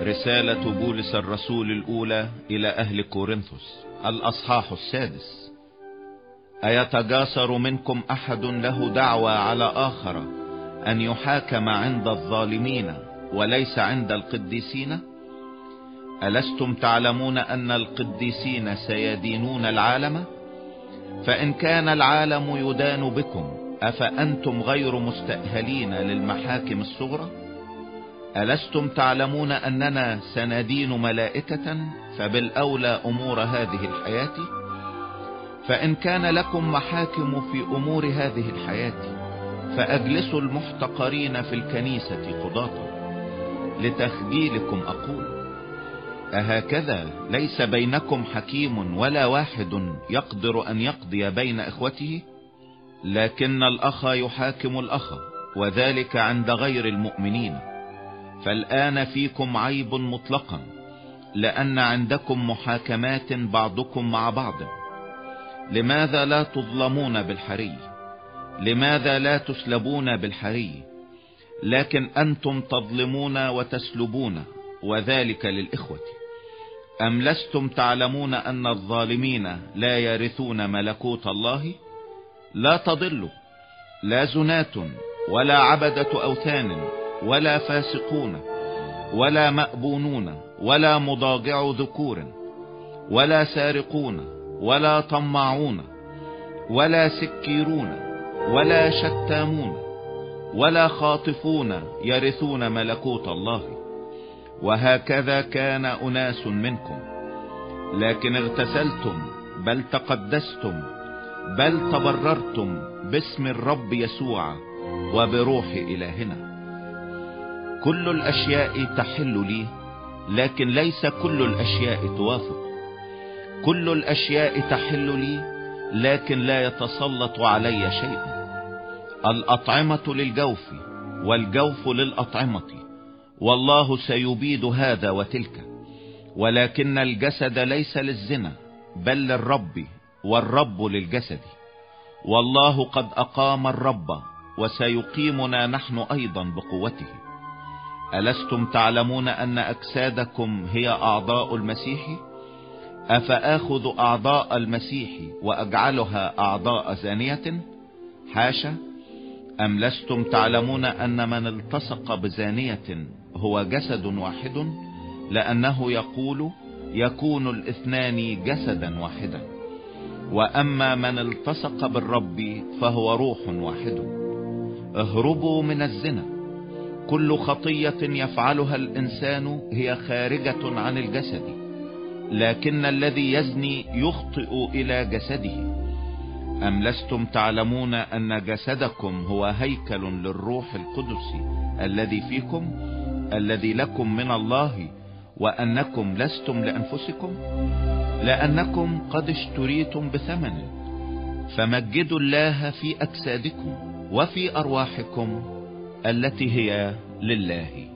رسالة بولس الرسول الأولى إلى أهل كورنثوس، الأصحاح 6. أيتجاسر منكم أحد له دعوى على آخر أن يحاكم عند الظالمين وليس عند القديسين؟ ألستم تعلمون أن القديسين سيدينون العالم؟ فإن كان العالم يدان بكم أفأنتم غير مستأهلين للمحاكم الصغرى؟ ألستم تعلمون أننا سندين ملائكة؟ فبالأولى أمور هذه الحياة. فإن كان لكم محاكم في أمور هذه الحياة فأجلسوا المحتقرين في الكنيسة قضاة. لتخجيلكم أقول: أهكذا ليس بينكم حكيم ولا واحد يقدر أن يقضي بين إخوته؟ لكن الأخ يحاكم الأخ، وذلك عند غير المؤمنين. فالآن فيكم عيب مطلقا، لأن عندكم محاكمات بعضكم مع بعض. لماذا لا تظلمون بالحري؟ لماذا لا تسلبون بالحري؟ لكن أنتم تظلمون وتسلبون، وذلك للإخوة. أم لستم تعلمون أن الظالمين لا يرثون ملكوت الله؟ لا تضلوا، لا زنات ولا عبدة أوثان ولا فاسقون ولا مأبونون ولا مضاجع ذكور ولا سارقون ولا طماعون ولا سكيرون ولا شتامون ولا خاطفون يرثون ملكوت الله. وهكذا كان أناس منكم، لكن اغتسلتم بل تقدستم بل تبررتم باسم الرب يسوع وبروح إلهنا. كل الأشياء تحل لي، لكن ليس كل الأشياء توافق. كل الأشياء تحل لي، لكن لا يتسلط علي شيء. الأطعمة للجوف والجوف للأطعمة، والله سيبيد هذا وتلك. ولكن الجسد ليس للزنا بل للرب، والرب للجسد. والله قد أقام الرب وسيقيمنا نحن أيضا بقوته. ألستم تعلمون أن أجسادكم هي أعضاء المسيح؟ أفآخذ أعضاء المسيح وأجعلها أعضاء زانية؟ حاشا. أم لستم تعلمون أن من التصق بزانية هو جسد واحد؟ لأنه يقول: يكون الاثنان جسدا واحدا. وأما من التصق بالرب فهو روح واحد. اهربوا من الزنا. كل خطية يفعلها الإنسان هي خارجة عن الجسد، لكن الذي يزني يخطئ إلى جسده. أم لستم تعلمون أن جسدكم هو هيكل للروح القدس الذي فيكم، الذي لكم من الله، وأنكم لستم لأنفسكم؟ لأنكم قد اشتريتم بثمن. فمجدوا الله في أجسادكم وفي أرواحكم التي هي لله.